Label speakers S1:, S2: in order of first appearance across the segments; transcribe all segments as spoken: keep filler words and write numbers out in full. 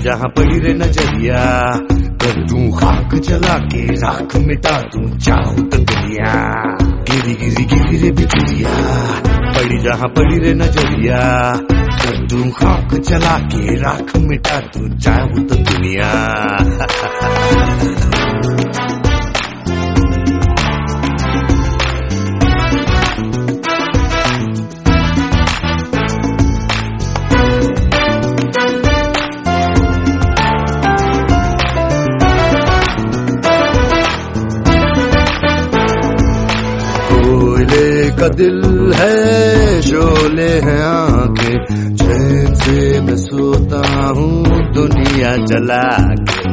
S1: जहाँ पड़ी रे नजरिया, कर दूं खाक जला के राख मिटा दूं चाहूं तो दुनिया। गिरी गिरी गिरी रे बिजुरिया, पड़ी जहाँ पड़ी रे नजरिया, कर दूं खाक जला के राख मिटा दूं चाहूं तो दुनिया। का दिल है शोले हैं आंखें, चैन से मैं सोता हूँ दुनिया जला के।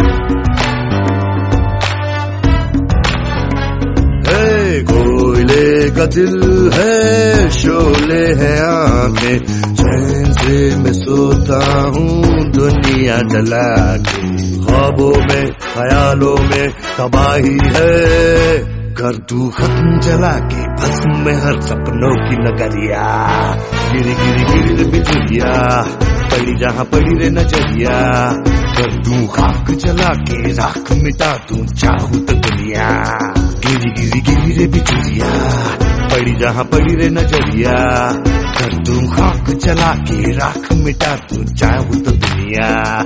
S1: हे कोयले का दिल है शोले हैं आंखें, चैन से मैं सोता हूँ दुनिया जला के। ख्वाबों में ख्यालों में तबाही है, कर तू खत्म जला के भस्म में हर सपनों की नगरिया। गिरी गिरी गिरी रे बिजुरिया, पड़ी जहाँ पड़ी रे नजरिया, कर दूं खाक जला के राख मिटा दूं चाहूं तो दुनिया। गिरी गिरी गिरी रे बिजुरिया, पड़ी जहाँ पड़ी रे नजरिया, कर दूं खाक जला के राख मिटा दूं चाहूं तो दुनिया।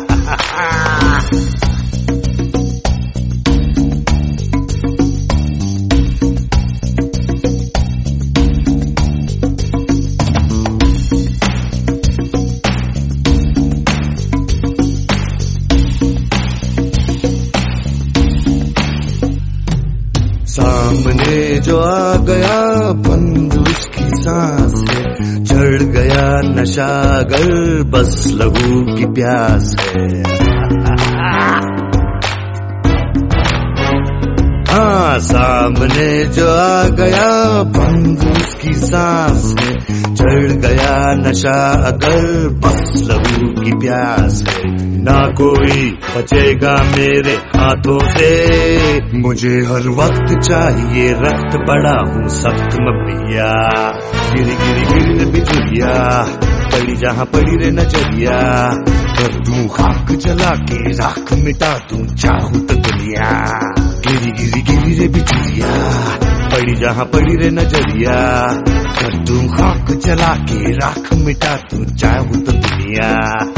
S1: सामने जो आ गया बंद उसकी सांस है, चढ़ गया नशा गर बस लहू की प्यास है। हाँ सामने जो आ गया बंद उसकी सांस है, चढ़ गया नशा अगर बस लहू की प्यास है। ना कोई बचेगा मेरे हाथों से, मुझे हर वक्त चाहिए रक्त बड़ा हूँ सख्त मबिया। गिरी गिरी गिरी रे बिजुरिया, पड़ी जहाँ पड़ी रे नजरिया, कर दूं खाक जला के राख मिटा दूं चाहूं तो दुनिया। गिरी गिरी गिरी रे बिजुरिया, पड़ी जहाँ पड़ी रे नजरिया, कर दूं खाक जला के राख मिटा दूं चाहूं तो दुनिया।